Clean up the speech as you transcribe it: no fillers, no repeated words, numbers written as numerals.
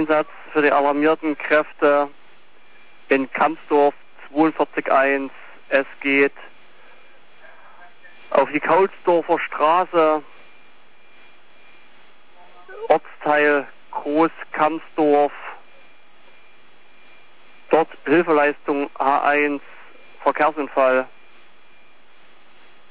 Einsatz für die alarmierten Kräfte in Kamsdorf 42.1. Es geht auf die Kaulsdorfer Straße, Ortsteil Groß-Kamsdorf. Dort Hilfeleistung H1, Verkehrsunfall.